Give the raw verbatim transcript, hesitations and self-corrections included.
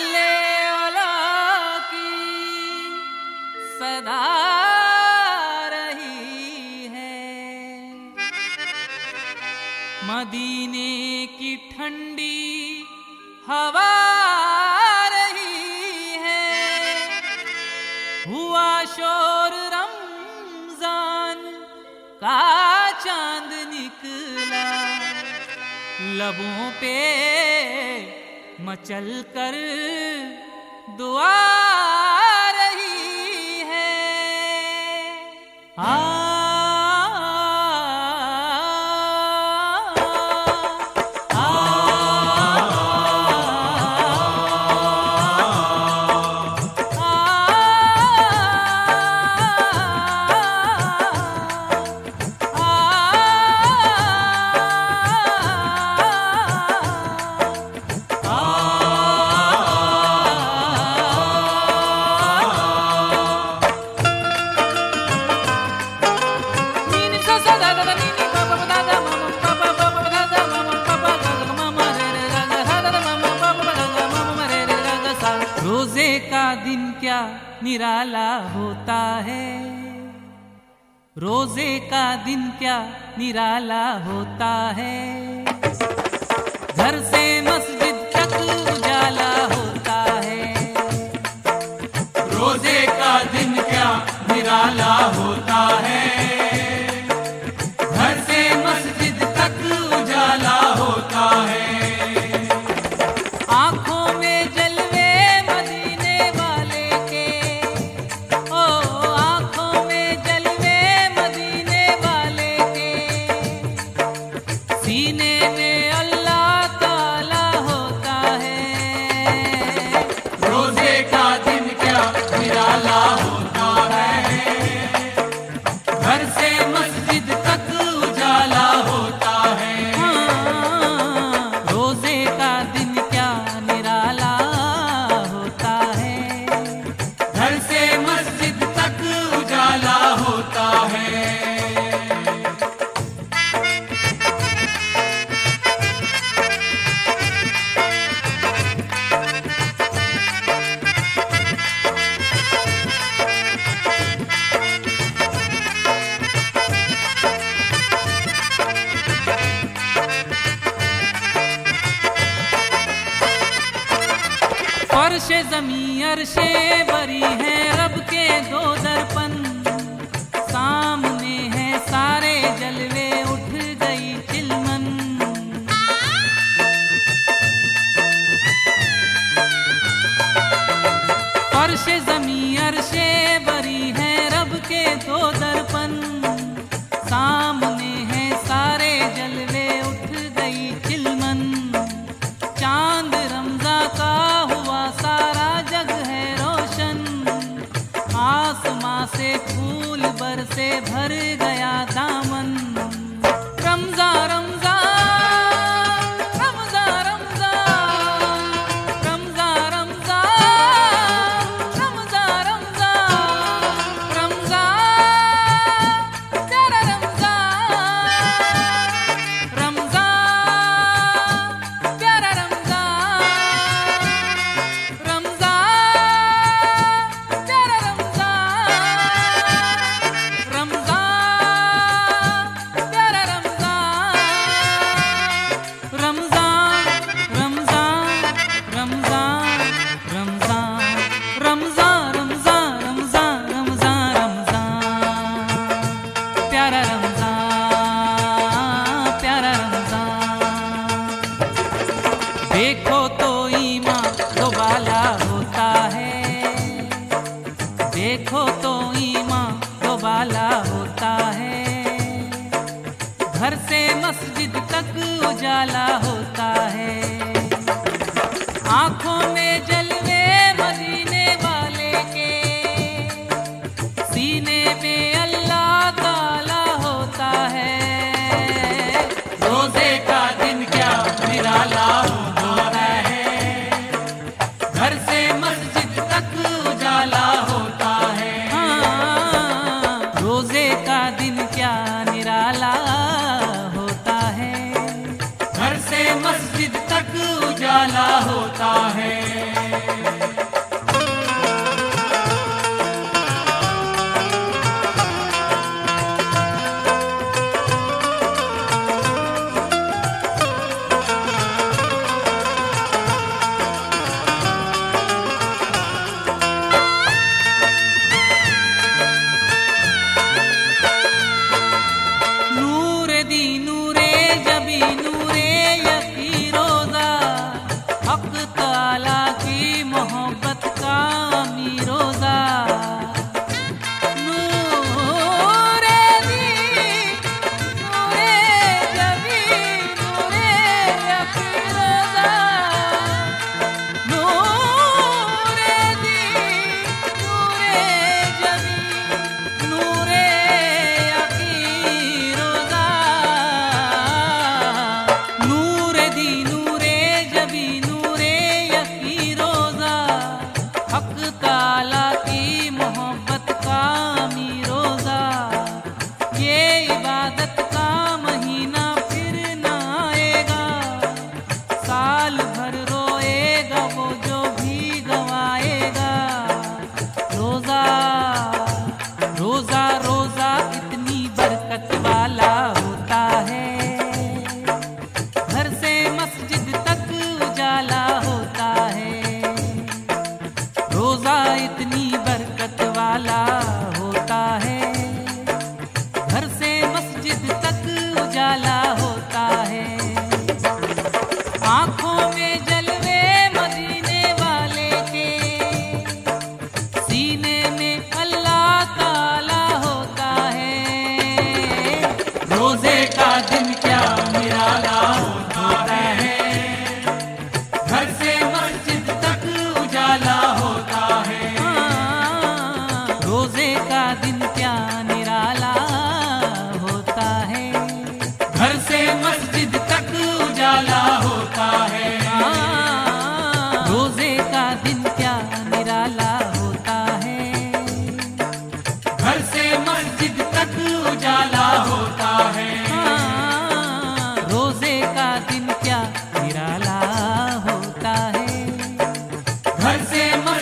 अल्ले वाला की सदा रही है, मदीने की ठंडी हवा रही है। हुआ शोर रमजान का चांद निकला, लबों पे मचल कर दुआ रही है। आ रोजे का दिन क्या निराला होता है, रोजे का दिन क्या निराला होता है। घर से मस्जिद तक उजाला होता है, रोजे का दिन क्या निराला होता है। घर से मस्जिद तक उजाला होता है। आंखों में जलवे मदीने वाले के, ओ आंखों में जलवे मदीने वाले के, सीने में अल्लाह ताला होता है। रोजे का दिन क्या निराला होता है। घर से मस्जिद तक उजाला होता है। हाँ, रोजे का दिन क्या निराला होता है। घर से मस्जिद तक उजाला होता है। फर्शे ज़मीं अर्शे बरी है रब के दो दर्पण, सामने है सारे जलवे उठ गई चिलमन। फर्शे ज़मीं अर्शे बरी है रब के दो दर्पण, सामने है सारे जलवे उठ गई चिलमन। चांद रमज़ा का हुआ सारा जग है रोशन, आसमां से फूल बरसे भर गया दामन। रमज़ा रमज़ा रमज़ा रमज़ा रमज़ा रमज़ा रमज़ा रमज़ा रमज़ा प्यारा रमज़ा रमज़ा प्यारा रमज़ा रमज़ा प्यारा रमज़ा रमज़ा प्यारा रमज़ा रमज़ा रमज़ा रमज़ा रमज़ा रमज़ा रमज़ा रमज़ा रमज़ा रमज़ा प्यारा रमज़ा प्यारा रमज़ा। देखो तो ईमान दो बाला होता है, देखो तो ईमान दो बाला होता है। घर से मस्जिद तक उजाला होता है। आंखों में जलवे मदीने वाले के, सीने में अल्लाह ताला होता है। रोजे का दिन क्या निराला होता है। घर से मस्जिद तक उजाला होता है। हाँ, रोजे का दिन क्या निराला होता है। घर से मस्जिद तक उजाला होता है। इतनी बरकत वाला होता है, घर से मस्जिद तक उजाला होता है। आंखों में जलवे मदीने वाले के, सीने में अल्लाह ताला होता है। रोजे का दिन क्या निराला होता है, घर से मस्जिद तक उजाला होता है। हाँ, रोजे का दिन क्या निराला होता है, घर से मस्जिद तक उजाला होता है। हाँ, रोजे का दिन क्या निराला होता है, घर से मस्जिद तक उजाला होता है। हाँ, रोजे का दिन क्या निराला होता है, घर से